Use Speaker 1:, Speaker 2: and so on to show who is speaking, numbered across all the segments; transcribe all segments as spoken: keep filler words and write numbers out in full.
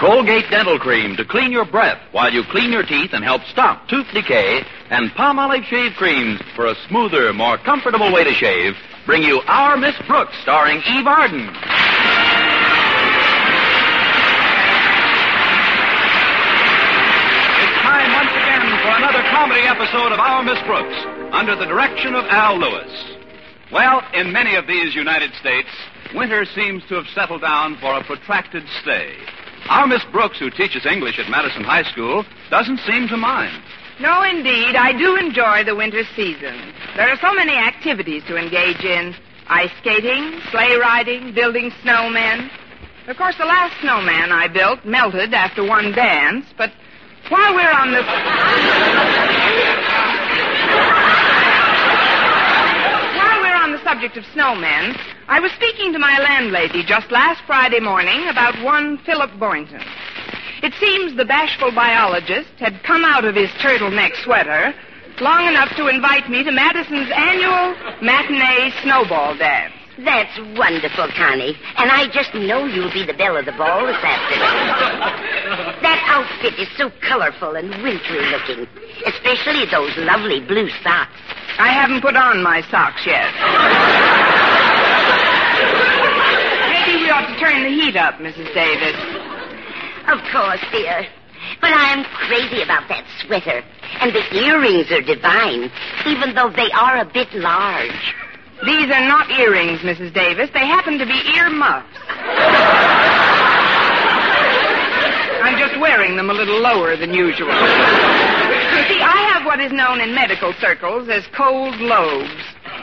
Speaker 1: Colgate Dental Cream to clean your breath while you clean your teeth and help stop tooth decay, and Palmolive Shave Creams for a smoother, more comfortable way to shave, bring you Our Miss Brooks, starring Eve Arden. It's time once again for another comedy episode of Our Miss Brooks, under the direction of Al Lewis. Well, in many of these United States, winter seems to have settled down for a protracted stay. Our Miss Brooks, who teaches English at Madison High School, doesn't seem to mind.
Speaker 2: No, indeed. I do enjoy the winter season. There are so many activities to engage in. Ice skating, sleigh riding, building snowmen. Of course, the last snowman I built melted after one dance, but while we're on the... while we're on the subject of snowmen, I was speaking to my landlady just last Friday morning about one Philip Boynton. It seems the bashful biologist had come out of his turtleneck sweater long enough to invite me to Madison's annual matinee snowball dance.
Speaker 3: That's wonderful, Connie. And I just know you'll be the belle of the ball this afternoon. That outfit is so colorful and wintry looking, especially those lovely blue socks.
Speaker 2: I haven't put on my socks yet. Maybe we ought to turn the heat up, Missus Davis.
Speaker 3: Of course, dear. But I'm crazy about that sweater. And the earrings are divine, even though they are a bit large.
Speaker 2: These are not earrings, Missus Davis. They happen to be ear muffs. I'm just wearing them a little lower than usual. You see, I have what is known in medical circles as cold lobes.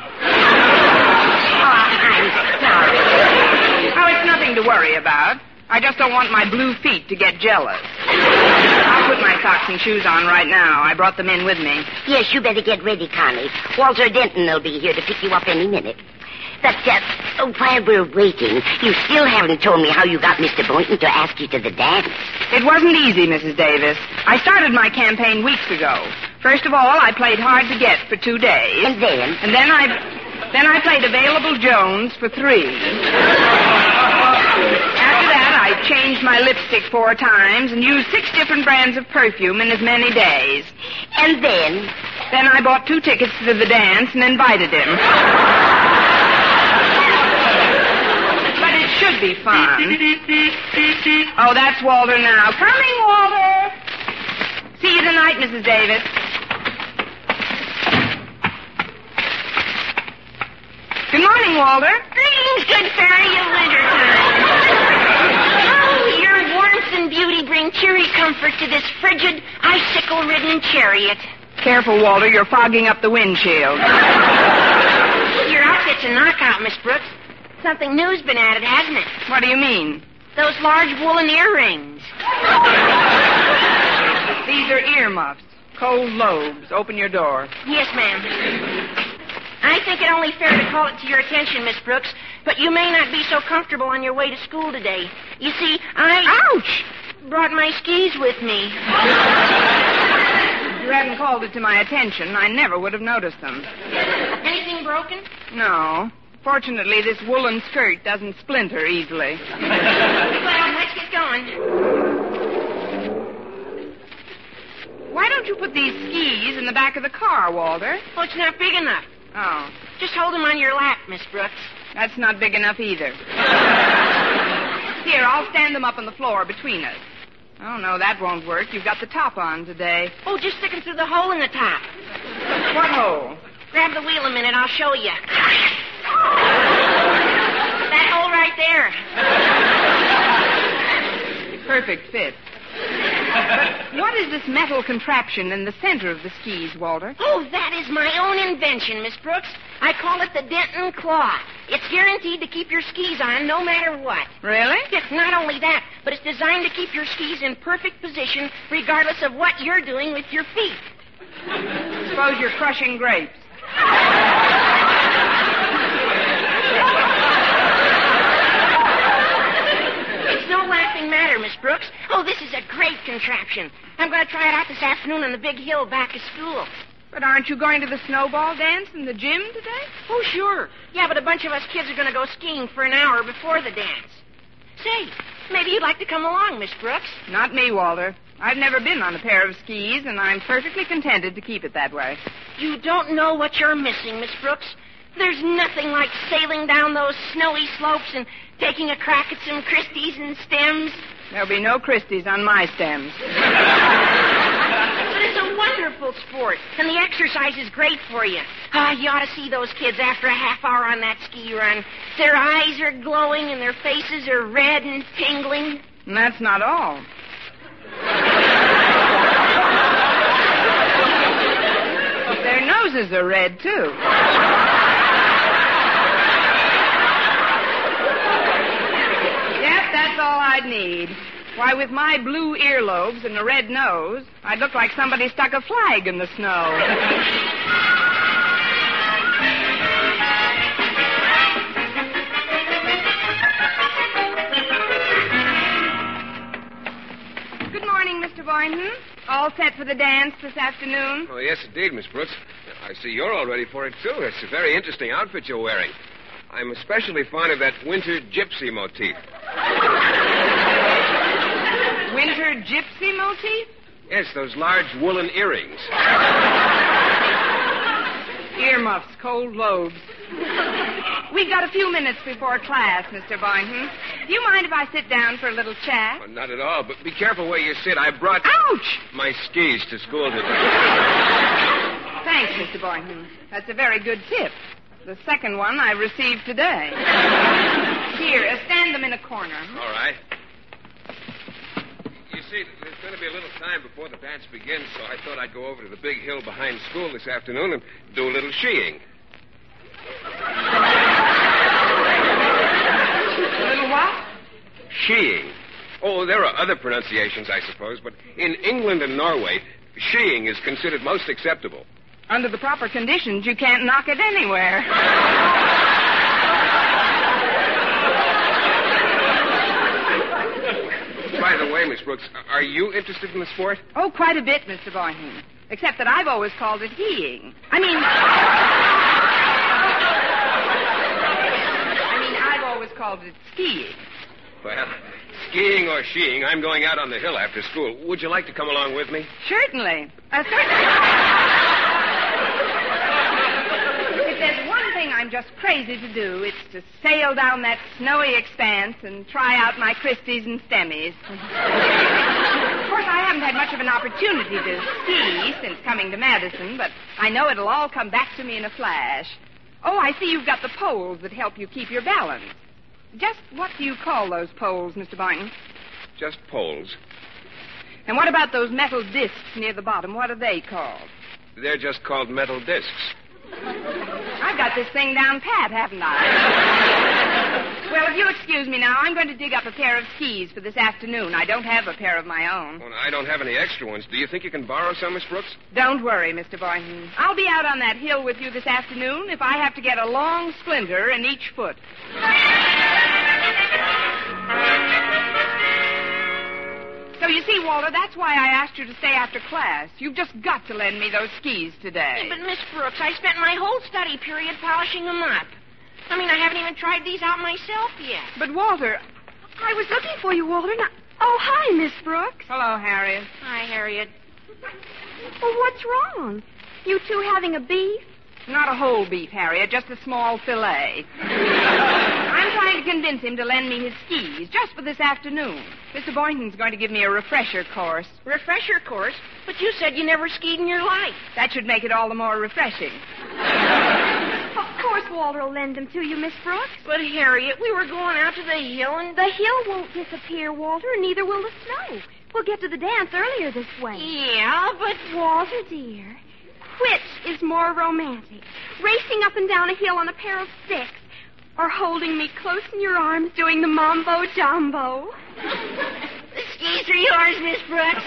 Speaker 3: Oh, I'm sorry.
Speaker 2: Oh, it's nothing to worry about. I just don't want my blue feet to get jealous. I'll put my socks and shoes on right now. I brought them in with me.
Speaker 3: Yes, you better get ready, Connie. Walter Denton will be here to pick you up any minute. But uh, oh, while we're waiting, you still haven't told me how you got Mister Boynton to ask you to the dance.
Speaker 2: It wasn't easy, Missus Davis. I started my campaign weeks ago. First of all, I played hard to get for two days.
Speaker 3: And then?
Speaker 2: And then I... Then I played Available Jones for three. After that, I changed my lipstick four times and used six different brands of perfume in as many days.
Speaker 3: And then?
Speaker 2: Then I bought two tickets to the dance and invited him. But it should be fun. Oh, that's Walter now. Coming, Walter. See you tonight, Missus Davis. Good morning, Walter.
Speaker 3: Greetings, good fairy of wintertime. Oh, your warmth and beauty bring cheery comfort to this frigid, icicle-ridden chariot.
Speaker 2: Careful, Walter. You're fogging up the windshield.
Speaker 3: Your outfit's a knockout, Miss Brooks. Something new's been added, hasn't it?
Speaker 2: What do you mean?
Speaker 3: Those large woolen earrings.
Speaker 2: These are earmuffs. Cold lobes. Open your door.
Speaker 3: Yes, ma'am. I think it only fair to call it to your attention, Miss Brooks, but you may not be so comfortable on your way to school today. You see, I...
Speaker 2: Ouch!
Speaker 3: Brought my skis with me.
Speaker 2: If you hadn't called it to my attention, I never would have noticed them.
Speaker 3: Anything broken?
Speaker 2: No. Fortunately, this woolen skirt doesn't splinter easily.
Speaker 3: Well, let's get going.
Speaker 2: Why don't you put these skis in the back of the car, Walter?
Speaker 3: Oh, it's not big enough.
Speaker 2: Oh.
Speaker 3: Just hold them on your lap, Miss Brooks.
Speaker 2: That's not big enough either. Here, I'll stand them up on the floor between us. Oh, no, that won't work. You've got the top on today.
Speaker 3: Oh, just stick them through the hole in the top.
Speaker 2: What hole?
Speaker 3: Grab the wheel a minute. I'll show you. That hole right there.
Speaker 2: Perfect fit. But what is this metal contraption in the center of the skis, Walter?
Speaker 3: Oh, that is my own invention, Miss Brooks. I call it the Denton Claw. It's guaranteed to keep your skis on no matter what.
Speaker 2: Really?
Speaker 3: It's not only that, but it's designed to keep your skis in perfect position regardless of what you're doing with your feet.
Speaker 2: Suppose you're crushing grapes.
Speaker 3: It's no laughing matter, Miss Brooks. Oh, this is a great contraption. I'm going to try it out this afternoon on the big hill back of school.
Speaker 2: But aren't you going to the snowball dance in the gym today?
Speaker 3: Oh, sure. Yeah, but a bunch of us kids are going to go skiing for an hour before the dance. Say, Maybe you'd like to come along, Miss Brooks.
Speaker 2: Not me, Walter. I've never been on a pair of skis, and I'm perfectly contented to keep it that way.
Speaker 3: You don't know what you're missing, Miss Brooks. There's nothing like sailing down those snowy slopes and taking a crack at some Christies and stems.
Speaker 2: There'll be no Christies on my stems.
Speaker 3: But it's a wonderful sport, and the exercise is great for you. Ah, you ought to see those kids after a half hour on that ski run. Their eyes are glowing and their faces are red and tingling.
Speaker 2: And that's not all. Their noses are red, too. Yep, that's all I'd need. Why, with my blue earlobes and a red nose, I'd look like somebody stuck a flag in the snow. Good morning, Mister Boynton. All set for the dance this afternoon?
Speaker 4: Oh, yes, indeed, Miss Brooks. I see you're all ready for it, too. It's a very interesting outfit you're wearing. I'm especially fond of that winter gypsy motif.
Speaker 2: Winter gypsy motif?
Speaker 4: Yes, those large woolen earrings.
Speaker 2: Earmuffs, cold lobes. We've got a few minutes before class, Mister Boynton. Do you mind if I sit down for a little chat?
Speaker 4: Oh, not at all, but be careful where you sit. I brought...
Speaker 2: Ouch!
Speaker 4: My skis to school today.
Speaker 2: Thanks, Mister Boynton. That's a very good tip. The second one I received today. Here, uh, stand them in a corner.
Speaker 4: All right. You see, there's going to be a little time before the dance begins, so I thought I'd go over to the big hill behind school this afternoon and do a little skiing.
Speaker 2: A little what?
Speaker 4: Skiing. Oh, there are other pronunciations, I suppose, but in England and Norway, skiing is considered most acceptable.
Speaker 2: Under the proper conditions, you can't knock it anywhere.
Speaker 4: By the way, Miss Brooks, are you interested in the sport?
Speaker 2: Oh, quite a bit, Mister Boynton. Except that I've always called it heeing. I mean... I mean, I've always called it skiing.
Speaker 4: Well, skiing or skiing, I'm going out on the hill after school. Would you like to come along with me?
Speaker 2: Certainly. Uh, certainly. If there's one thing I'm just crazy to do, it's to sail down that snowy expanse and try out my Christies and Stemmies. Of course, I haven't had much of an opportunity to ski since coming to Madison, but I know it'll all come back to me in a flash. Oh, I see you've got the poles that help you keep your balance. Just what do you call those poles, Mister Boynton?
Speaker 4: Just poles.
Speaker 2: And what about those metal discs near the bottom? What are they called?
Speaker 4: They're just called metal discs.
Speaker 2: I've got this thing down pat, haven't I? Well, if you'll excuse me now, I'm going to dig up a pair of skis for this afternoon. I don't have a pair of my own.
Speaker 4: Well, I don't have any extra ones. Do you think you can borrow some, Miss Brooks?
Speaker 2: Don't worry, Mister Boynton. I'll be out on that hill with you this afternoon if I have to get a long splinter in each foot. So you see, Walter, that's why I asked you to stay after class. You've just got to lend me those skis today.
Speaker 3: Hey, but, Miss Brooks, I spent my whole study period polishing them up. I mean, I haven't even tried these out myself yet.
Speaker 2: But, Walter...
Speaker 5: I was looking for you, Walter. Now... Oh, hi, Miss Brooks.
Speaker 2: Hello, Harriet.
Speaker 3: Hi, Harriet.
Speaker 5: Well, what's wrong? You two having a beef?
Speaker 2: Not a whole beef, Harriet, just a small fillet. I'm trying to convince him to lend me his skis just for this afternoon. Mister Boynton's going to give me a refresher course.
Speaker 3: Refresher course? But you said you never skied in your life.
Speaker 2: That should make it all the more refreshing.
Speaker 5: Of course Walter will lend them to you, Miss Brooks.
Speaker 3: But, Harriet, we were going out to the hill and...
Speaker 5: The hill won't disappear, Walter, and neither will the snow. We'll get to the dance earlier this way.
Speaker 3: Yeah, but...
Speaker 5: Walter, dear, which is more romantic? Racing up and down a hill on a pair of sticks, or holding me close in your arms doing the mambo jumbo?
Speaker 3: The skis are yours, Miss Brooks.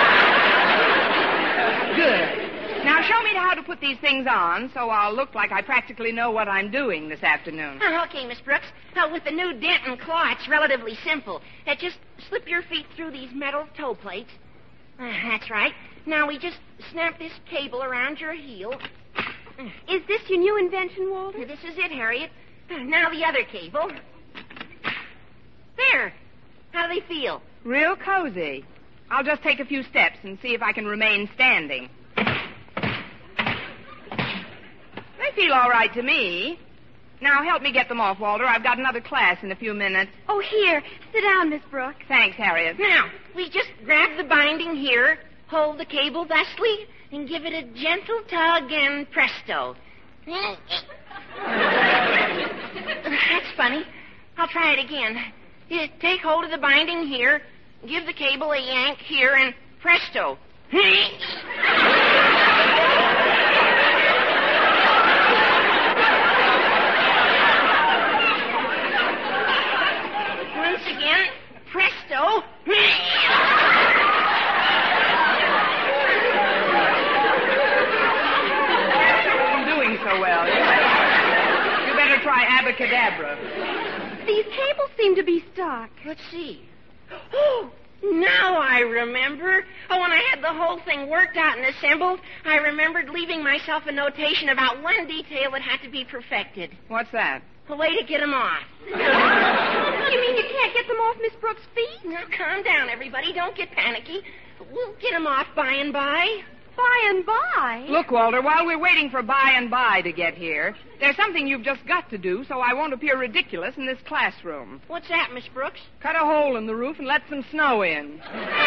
Speaker 2: Good. Now show me how to put these things on so I'll look like I practically know what I'm doing this afternoon.
Speaker 3: Oh, okay, Miss Brooks. Uh, with the new dent and claw, it's relatively simple. Uh, just slip your feet through these metal toe plates. Uh, that's right. Now we just snap this cable around your heel.
Speaker 5: Is this your new invention, Walter?
Speaker 3: This is it, Harriet. Uh, now the other cable. There. How do they feel?
Speaker 2: Real cozy. I'll just take a few steps and see if I can remain standing. They feel all right to me. Now, help me get them off, Walter. I've got another class in a few minutes.
Speaker 5: Oh, here. Sit down, Miss Brooks.
Speaker 2: Thanks, Harriet.
Speaker 3: Now, we just grab the binding here, hold the cable thusly, and give it a gentle tug, and presto. That's funny. I'll try it again. You take hold of the binding here, give the cable a yank here, and presto. Once again, presto.
Speaker 2: I'm doing so well. You better, you better try abacadabra.
Speaker 5: These cables seem to be stuck.
Speaker 3: Let's see. Oh, now I remember. Oh, when I had the whole thing worked out and assembled, I remembered leaving myself a notation about one detail that had to be perfected.
Speaker 2: What's that?
Speaker 3: A way to get them off.
Speaker 5: You mean you can't get them off Miss Brooks' feet?
Speaker 3: Now, calm down, everybody. Don't get panicky. We'll get them off by and by.
Speaker 5: By and by?
Speaker 2: Look, Walter, while we're waiting for by and by to get here, there's something you've just got to do so I won't appear ridiculous in this classroom.
Speaker 3: What's that, Miss Brooks?
Speaker 2: Cut a hole in the roof and let some snow in.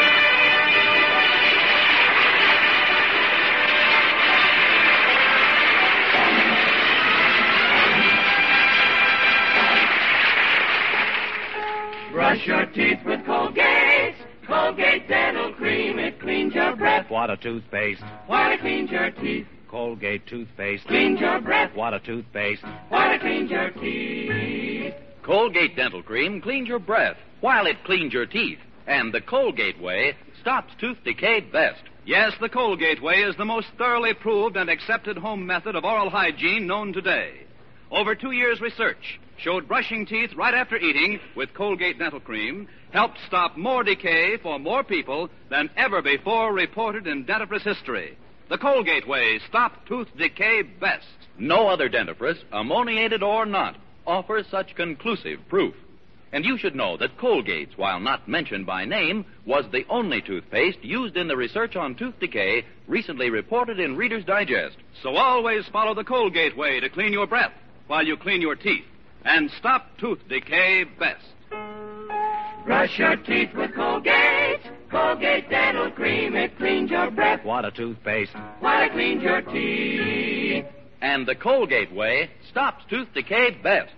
Speaker 6: Brush your teeth with Colgate. Colgate Dental Cream. It cleans your breath.
Speaker 7: What a toothpaste.
Speaker 6: While it cleans your teeth.
Speaker 7: Colgate toothpaste.
Speaker 6: Cleans your breath.
Speaker 7: What a toothpaste.
Speaker 6: While it cleans your teeth.
Speaker 1: Colgate Dental Cream cleans your breath while it cleans your teeth. And the Colgate way stops tooth decay best. Yes, the Colgate way is the most thoroughly proved and accepted home method of oral hygiene known today. Over two years' research showed brushing teeth right after eating with Colgate Dental Cream helped stop more decay for more people than ever before reported in dentifrice history. The Colgate way stopped tooth decay best. No other dentifrice, ammoniated or not, offers such conclusive proof. And you should know that Colgate's, while not mentioned by name, was the only toothpaste used in the research on tooth decay recently reported in Reader's Digest. So always follow the Colgate way to clean your breath while you clean your teeth and stop tooth decay best.
Speaker 6: Brush your teeth with Colgate. Colgate Dental Cream. It cleans your breath.
Speaker 7: What a toothpaste.
Speaker 6: While it cleans your teeth.
Speaker 1: And the Colgate way stops tooth decay best.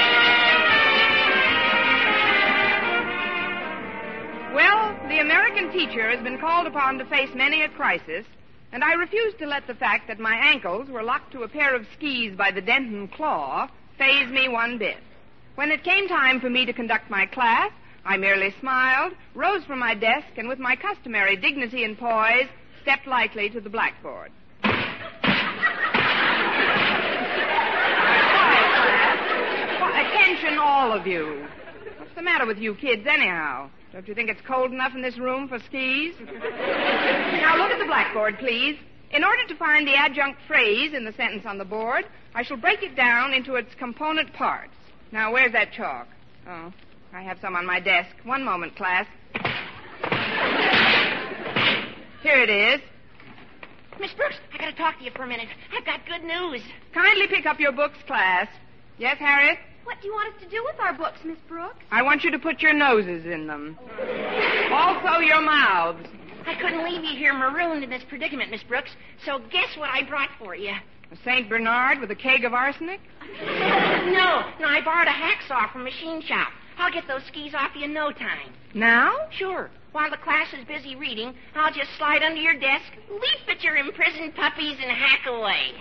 Speaker 2: Well, the American teacher has been called upon to face many a crisis, and I refused to let the fact that my ankles were locked to a pair of skis by the Denton claw faze me one bit. When it came time for me to conduct my class, I merely smiled, rose from my desk, and with my customary dignity and poise, stepped lightly to the blackboard. Attention, all of you. What's the matter with you kids, anyhow? Don't you think it's cold enough in this room for skis? Now, look at the blackboard, please. In order to find the adjunct phrase in the sentence on the board, I shall break it down into its component parts. Now, where's that chalk? Oh, I have some on my desk. One moment, class. Here it is.
Speaker 3: Miss Brooks, I gotta talk to you for a minute. I've got good news.
Speaker 2: Kindly pick up your books, class. Yes, Harriet?
Speaker 5: What do you want us to do with our books, Miss Brooks?
Speaker 2: I want you to put your noses in them. Also your mouths.
Speaker 3: I couldn't leave you here marooned in this predicament, Miss Brooks, so guess what I brought for you?
Speaker 2: A Saint Bernard with a keg of arsenic?
Speaker 3: No, no, I borrowed a hacksaw from Machine Shop. I'll get those skis off you in no time.
Speaker 2: Now?
Speaker 3: Sure. While the class is busy reading, I'll just slide under your desk, leap at your imprisoned puppies, and hack away.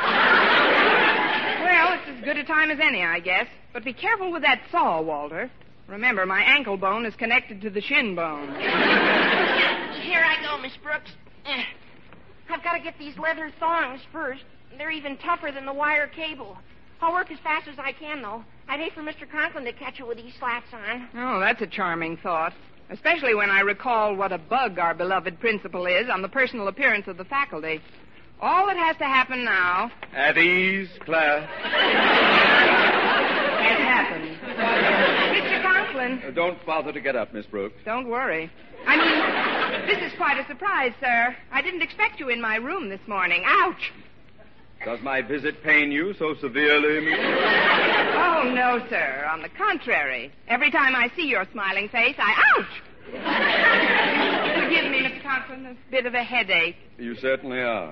Speaker 2: Well, it's as good a time as any, I guess. But be careful with that saw, Walter. Remember, my ankle bone is connected to the shin bone.
Speaker 3: Here I go, Miss Brooks. Eh. I've got to get these leather thongs first. They're even tougher than the wire cable. I'll work as fast as I can, though. I'd hate for Mister Conklin to catch it with these slats on.
Speaker 2: Oh, that's a charming thought. Especially when I recall what a bug our beloved principal is on the personal appearance of the faculty. All that has to happen now...
Speaker 7: At ease, class.
Speaker 2: It happened. Mister Conklin, Conklin.
Speaker 8: Uh, don't bother to get up, Miss Brooks.
Speaker 2: Don't worry. I mean, this is quite a surprise, sir. I didn't expect you in my room this morning. Ouch!
Speaker 8: Does my visit pain you so severely, Miss Brooks?
Speaker 2: Oh, no, sir. On the contrary. Every time I see your smiling face, I... Ouch! Forgive me, Mister Conklin, a bit of a headache.
Speaker 8: You certainly are.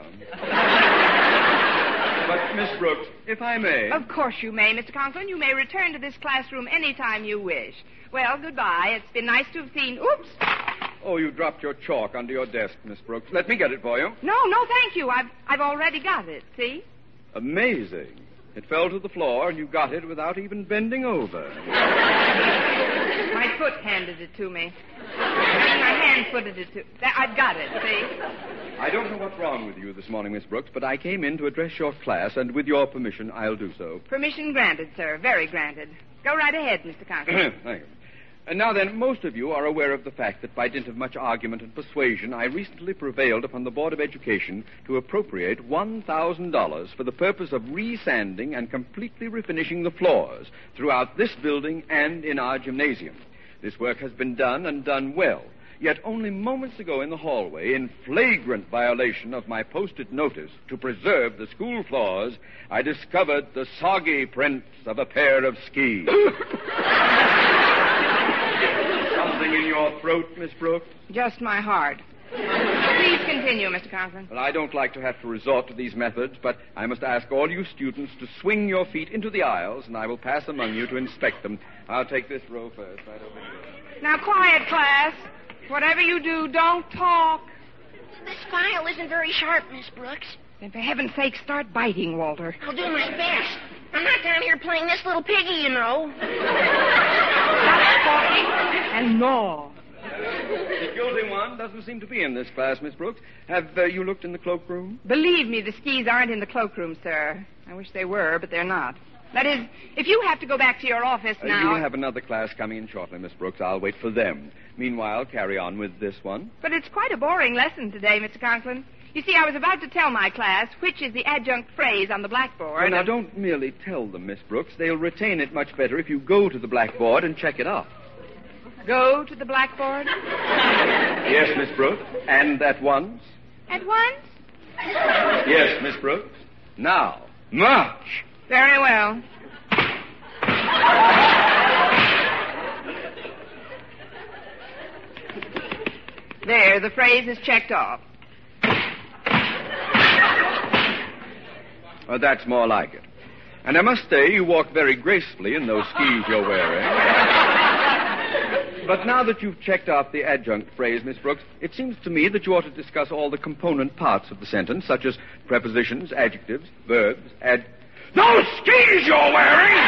Speaker 8: But, Miss Brooks, if I may...
Speaker 2: Of course you may, Mister Conklin. You may return to this classroom any time you wish. Well, goodbye. It's been nice to have seen... Oops!
Speaker 8: Oh, you dropped your chalk under your desk, Miss Brooks. Let me get it for you.
Speaker 2: No, no, thank you. I've, I've already got it, see?
Speaker 8: Amazing. It fell to the floor, and you got it without even bending over.
Speaker 2: My foot handed it to me. I mean, my hand footed it to... I've got it, see?
Speaker 8: I don't know what's wrong with you this morning, Miss Brooks, but I came in to address your class, and with your permission, I'll do so.
Speaker 2: Permission granted, sir. Very granted. Go right ahead, Mister Conklin.
Speaker 8: Thank you. And now then, most of you are aware of the fact that by dint of much argument and persuasion, I recently prevailed upon the Board of Education to appropriate one thousand dollars for the purpose of re-sanding and completely refinishing the floors throughout this building and in our gymnasium. This work has been done and done well. Yet only moments ago in the hallway, in flagrant violation of my posted notice to preserve the school floors, I discovered the soggy prints of a pair of skis. Something in your throat, Miss Brooks?
Speaker 2: Just my heart. Please continue, Mister Conklin.
Speaker 8: Well, I don't like to have to resort to these methods, but I must ask all you students to swing your feet into the aisles, and I will pass among you to inspect them. I'll take this row first, right over here.
Speaker 2: Now, quiet, class. Whatever you do, don't talk.
Speaker 3: This file isn't very sharp, Miss Brooks.
Speaker 2: Then for heaven's sake, start biting, Walter.
Speaker 3: I'll do my best. I'm not down here playing this little piggy, you know.
Speaker 2: Stop talking and gnaw.
Speaker 8: The guilty one doesn't seem to be in this class, Miss Brooks. Have uh, you looked in the cloakroom?
Speaker 2: Believe me, the skis aren't in the cloakroom, sir. I wish they were, but they're not. That is, if you have to go back to your office
Speaker 8: Uh,
Speaker 2: now...
Speaker 8: you have another class coming in shortly, Miss Brooks. I'll wait for them. Meanwhile, carry on with this one.
Speaker 2: But it's quite a boring lesson today, Mister Conklin. You see, I was about to tell my class which is the adjunct phrase on the blackboard.
Speaker 8: Well, now,
Speaker 2: and...
Speaker 8: don't merely tell them, Miss Brooks. They'll retain it much better if you go to the blackboard and check it off.
Speaker 2: Go to the blackboard?
Speaker 8: Yes, Miss Brooks. And at once?
Speaker 2: At once?
Speaker 8: Yes, Miss Brooks. Now, march!
Speaker 2: Very well. There, the phrase is checked off.
Speaker 8: Uh, that's more like it. And I must say, you walk very gracefully in those skis you're wearing. But now that you've checked off the adjunct phrase, Miss Brooks, it seems to me that you ought to discuss all the component parts of the sentence, such as prepositions, adjectives, verbs, ad... Those skis you're wearing!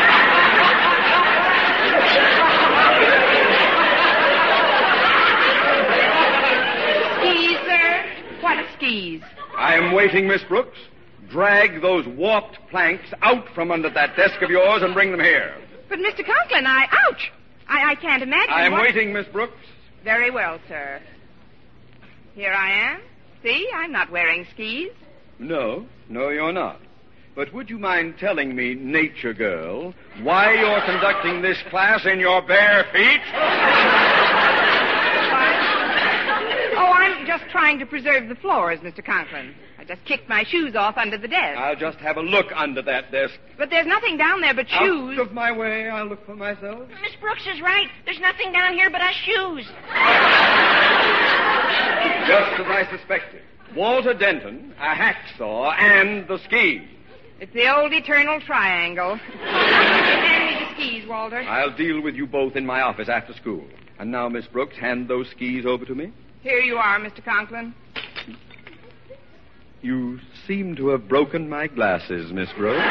Speaker 2: Skis, sir? What skis?
Speaker 8: I am waiting, Miss Brooks. Drag those warped planks out from under that desk of yours and bring them here.
Speaker 2: But, Mister Conklin, I... Ouch! I, I can't imagine
Speaker 8: I am
Speaker 2: what...
Speaker 8: waiting, Miss Brooks.
Speaker 2: Very well, sir. Here I am. See, I'm not wearing skis.
Speaker 8: No, no, you're not. But would you mind telling me, nature girl, why you're conducting this class in your bare feet?
Speaker 2: Oh, I'm just trying to preserve the floors, Mister Conklin. I just kicked my shoes off under the desk.
Speaker 8: I'll just have a look under that desk.
Speaker 2: But there's nothing down there but shoes.
Speaker 8: Out of my way, I'll look for myself.
Speaker 3: Miss Brooks is right. There's nothing down here but us shoes.
Speaker 8: Just as I suspected. Walter Denton, a hacksaw, and the skis.
Speaker 2: It's the old eternal triangle. Hand me the skis, Walter.
Speaker 8: I'll deal with you both in my office after school. And now, Miss Brooks, hand those skis over to me.
Speaker 2: Here you are, Mister Conklin.
Speaker 8: You seem to have broken my glasses, Miss Brooks.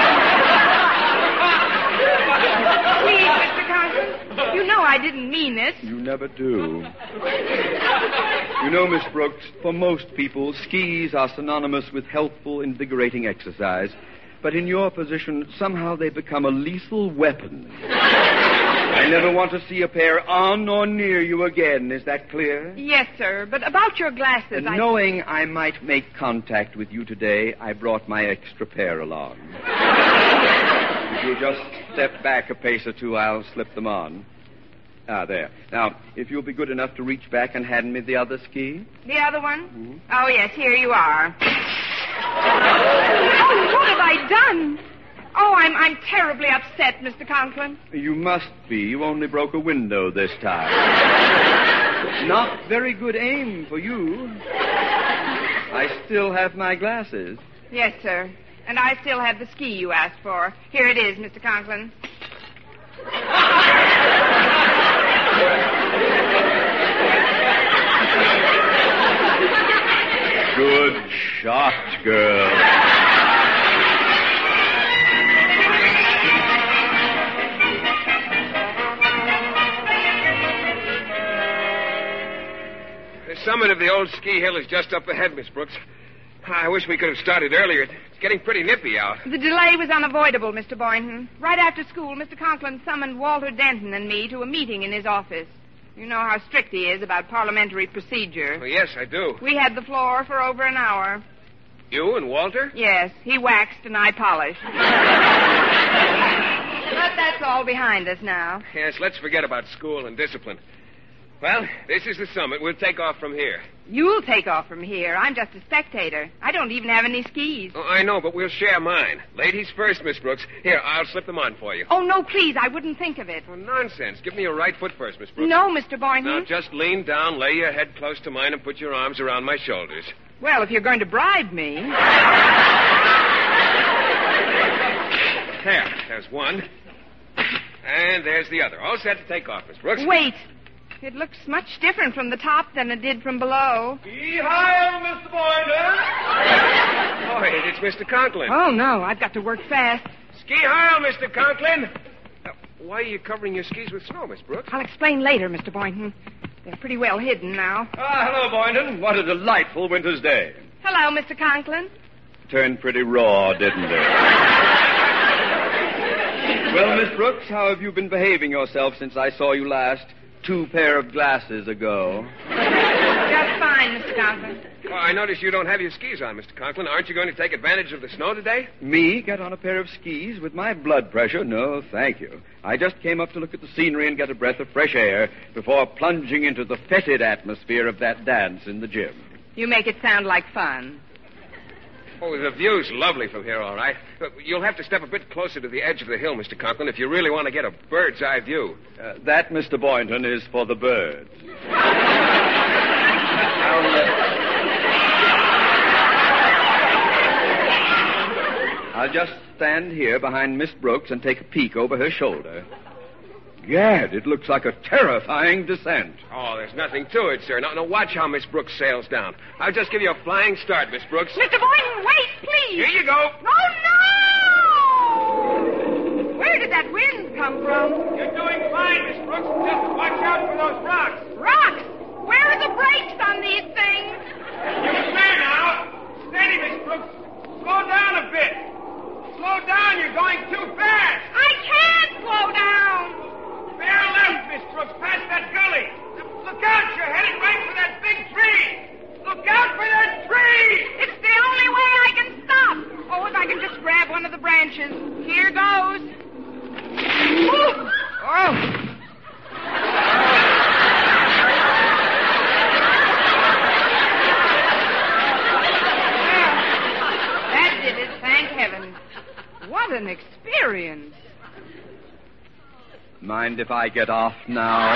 Speaker 2: Please, Mister Conklin. You know I didn't mean this.
Speaker 8: You never do. You know, Miss Brooks, for most people, skis are synonymous with healthful, invigorating exercise. But in your position, somehow they become a lethal weapon. I never want to see a pair on or near you again. Is that clear?
Speaker 2: Yes, sir. But about your glasses,
Speaker 8: And
Speaker 2: I...
Speaker 8: knowing I might make contact with you today, I brought my extra pair along. If you'll just step back a pace or two, I'll slip them on. Ah, there. Now, if you'll be good enough to reach back and hand me the other ski.
Speaker 2: The other one?
Speaker 8: Mm-hmm.
Speaker 2: Oh, yes, here you are. Oh, what have I done? Oh, I'm I'm terribly upset, Mister Conklin.
Speaker 8: You must be. You only broke a window this time. Not very good aim for you. I still have my glasses.
Speaker 2: Yes, sir. And I still have the ski you asked for. Here it is, Mister Conklin.
Speaker 8: Good shot, girl.
Speaker 4: The summit of the old ski hill is just up ahead, Miss Brooks. I wish we could have started earlier. It's getting pretty nippy out.
Speaker 2: The delay was unavoidable, Mister Boynton. Right after school, Mister Conklin summoned Walter Denton and me to a meeting in his office. You know how strict he is about parliamentary procedure.
Speaker 4: Oh, yes, I do.
Speaker 2: We had the floor for over an hour.
Speaker 4: You and Walter?
Speaker 2: Yes, he waxed and I polished. But that's all behind us now.
Speaker 4: Yes, let's forget about school and discipline. Well, this is the summit. We'll take off from here.
Speaker 2: You'll take off from here. I'm just a spectator. I don't even have any skis.
Speaker 4: Oh, I know, but we'll share mine. Ladies first, Miss Brooks. Here, I'll slip them on for you.
Speaker 2: Oh, no, please. I wouldn't think of it.
Speaker 4: Oh, nonsense. Give me your right foot first, Miss Brooks.
Speaker 2: No, Mister Boynton.
Speaker 4: Now, just lean down, lay your head close to mine, and put your arms around my shoulders.
Speaker 2: Well, if you're going to bribe me.
Speaker 4: There, there's one. And there's the other. All set to take off, Miss Brooks.
Speaker 2: Wait. It looks much different from the top than it did from below.
Speaker 6: Yee-hi, Mister Boynton.
Speaker 4: Oh, it- it's Mister Conklin.
Speaker 2: Oh, no. I've got to work fast.
Speaker 4: Ski-hi, Mister Conklin. Uh, why are you covering your skis with snow, Miss Brooks?
Speaker 2: I'll explain later, Mister Boynton. They're pretty well hidden now.
Speaker 8: Ah, hello, Boynton. What a delightful winter's day.
Speaker 2: Hello, Mister Conklin.
Speaker 8: Turned pretty raw, didn't it? Well, Miss Brooks, how have you been behaving yourself since I saw you last? Two pair of glasses ago.
Speaker 2: Just fine, Mister Conklin.
Speaker 4: Oh, I notice you don't have your skis on, Mister Conklin. Aren't you going to take advantage of the snow today?
Speaker 8: Me get on a pair of skis with my blood pressure? No, thank you. I just came up to look at the scenery and get a breath of fresh air before plunging into the fetid atmosphere of that dance in the gym.
Speaker 2: You make it sound like fun.
Speaker 4: Oh, the view's lovely from here, all right. But you'll have to step a bit closer to the edge of the hill, Mister Conklin, if you really want to get a bird's eye view.
Speaker 8: Uh, that, Mister Boynton, is for the birds. I'll, uh, I'll just stand here behind Miss Brooks and take a peek over her shoulder. Gad, it looks like a terrifying descent.
Speaker 4: Oh, there's nothing to it, sir. Now, now watch how Miss Brooks sails down. I'll just give you a flying start, Miss Brooks.
Speaker 2: Mister Boynton, wait, please.
Speaker 4: Here you go.
Speaker 2: Oh, no! Where did that wind come from?
Speaker 4: You're doing fine, Miss Brooks. Just watch out for those rocks.
Speaker 2: Rocks! Where are the brakes on these things?
Speaker 4: You're clear now. Steady, Miss Brooks. Slow down a bit. Slow down. You're going too fast.
Speaker 2: I can't slow down.
Speaker 4: Bear left, Miss Brooks, past that gully. Look out, you're headed right for that big tree. Look out for that tree!
Speaker 2: It's the only way I can stop. Oh, if I can just grab one of the branches. Here goes. Ooh. Oh. That did it, thank heaven. What an experience.
Speaker 8: Mind if I get off now?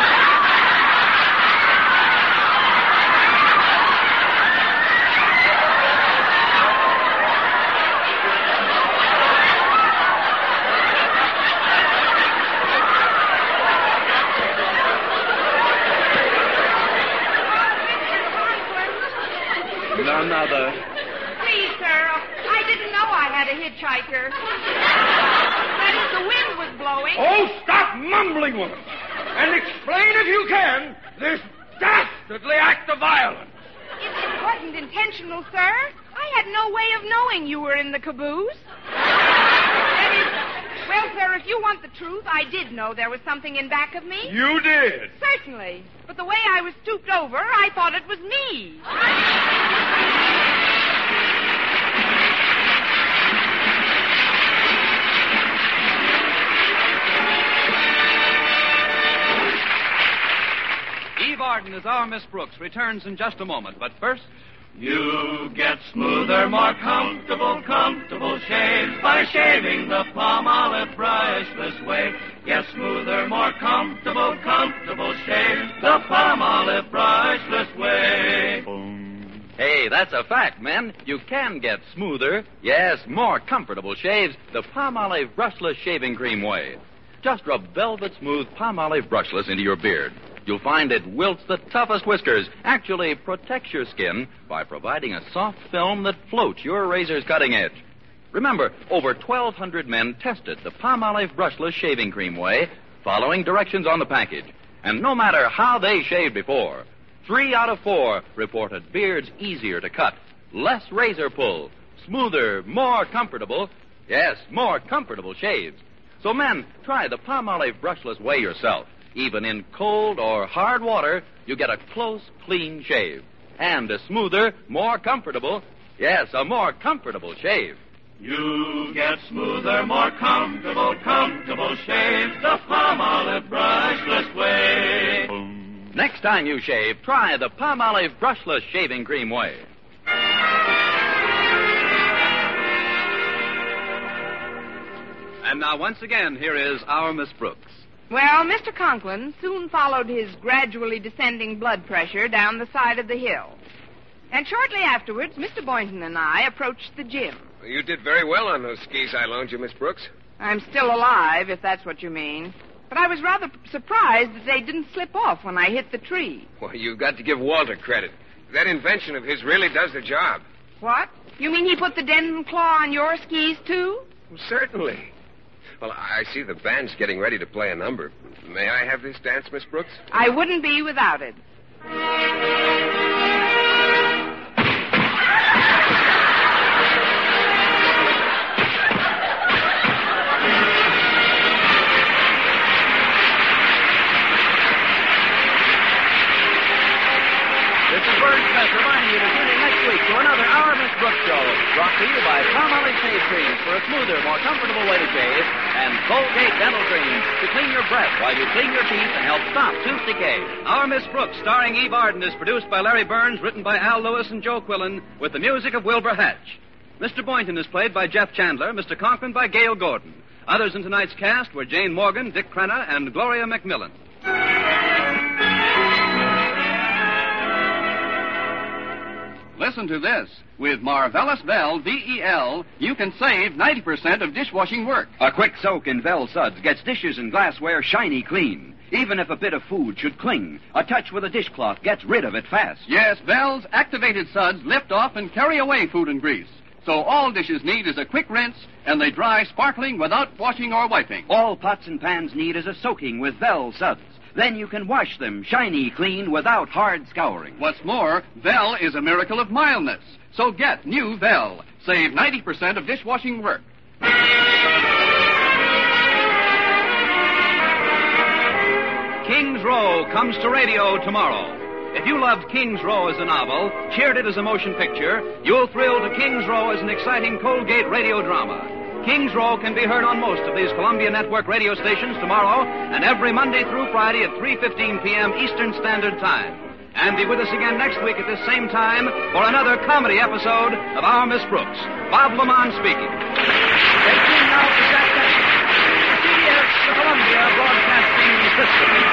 Speaker 8: None other.
Speaker 2: Please, sir, I didn't know I had a hitchhiker. That is, the wind was blowing.
Speaker 6: Oh, stop mumbling, woman. And explain, if you can, this dastardly act of violence.
Speaker 2: It, it wasn't intentional, sir. I had no way of knowing you were in the caboose. That is, well, sir, if you want the truth, I did know there was something in back of me.
Speaker 6: You did.
Speaker 2: Certainly. But the way I was stooped over, I thought it was me.
Speaker 1: Arden as our Miss Brooks returns in just a moment. But first...
Speaker 6: You get smoother, more comfortable, comfortable shaves by shaving the Palmolive brushless way. Get smoother, more comfortable, comfortable shaves the Palmolive brushless way.
Speaker 1: Hey, that's a fact, men. You can get smoother, yes, more comfortable shaves the Palmolive brushless shaving cream way. Just rub velvet smooth Palmolive brushless into your beard. You'll find it wilts the toughest whiskers, actually protects your skin by providing a soft film that floats your razor's cutting edge. Remember, over twelve hundred men tested the Palmolive brushless shaving cream way, following directions on the package. And no matter how they shaved before, three out of four reported beards easier to cut, less razor pull, smoother, more comfortable, yes, more comfortable shaves. So men, try the Palmolive brushless way yourself. Even in cold or hard water, you get a close, clean shave. And a smoother, more comfortable, yes, a more comfortable shave.
Speaker 6: You get smoother, more comfortable, comfortable shaves the Palmolive brushless way.
Speaker 1: Next time you shave, try the Palmolive brushless shaving cream way. And now, once again, here is our Miss Brooks.
Speaker 2: Well, Mister Conklin soon followed his gradually descending blood pressure down the side of the hill. And shortly afterwards, Mister Boynton and I approached the gym.
Speaker 4: You did very well on those skis I loaned you, Miss Brooks.
Speaker 2: I'm still alive, if that's what you mean. But I was rather surprised that they didn't slip off when I hit the tree.
Speaker 4: Well, you've got to give Walter credit. That invention of his really does the job.
Speaker 2: What? You mean he put the Denton claw on your skis, too?
Speaker 4: Well, certainly. Well, I see the band's getting ready to play a number. May I have this dance, Miss Brooks?
Speaker 2: I wouldn't be without it.
Speaker 1: This is Vern Smith reminding you to tune in next week to another Our Miss Brooks show, brought to you by Palmolive Shave Cream for a smoother, more comfortable way to shave, and Colgate Dental Cream to clean your breath while you clean your teeth and help stop tooth decay. Our Miss Brooks, starring Eve Arden, is produced by Larry Burns, written by Al Lewis and Joe Quillen, with the music of Wilbur Hatch. Mister Boynton is played by Jeff Chandler, Mister Conklin by Gail Gordon. Others in tonight's cast were Jane Morgan, Dick Crenna, and Gloria McMillan.
Speaker 8: Listen to this. With Marvelous Vel V E L, you can save ninety percent of dishwashing work.
Speaker 9: A quick soak in Vel suds gets dishes and glassware shiny clean. Even if a bit of food should cling, a touch with a dishcloth gets rid of it fast.
Speaker 8: Yes, Vel's activated suds lift off and carry away food and grease. So all dishes need is a quick rinse, and they dry sparkling without washing or wiping.
Speaker 9: All pots and pans need is a soaking with Vel suds. Then you can wash them shiny clean without hard scouring.
Speaker 8: What's more, Vel is a miracle of mildness. So get new Vel. Save ninety percent of dishwashing work.
Speaker 1: King's Row comes to radio tomorrow. If you loved King's Row as a novel, cheered it as a motion picture, you'll thrill to King's Row as an exciting Colgate radio drama. King's Row can be heard on most of these Columbia Network radio stations tomorrow and every Monday through Friday at three fifteen p.m. Eastern Standard Time. And be with us again next week at this same time for another comedy episode of Our Miss Brooks. Bob Lamont speaking. Stay tuned now for Saturday. C B S, the Columbia Broadcasting System.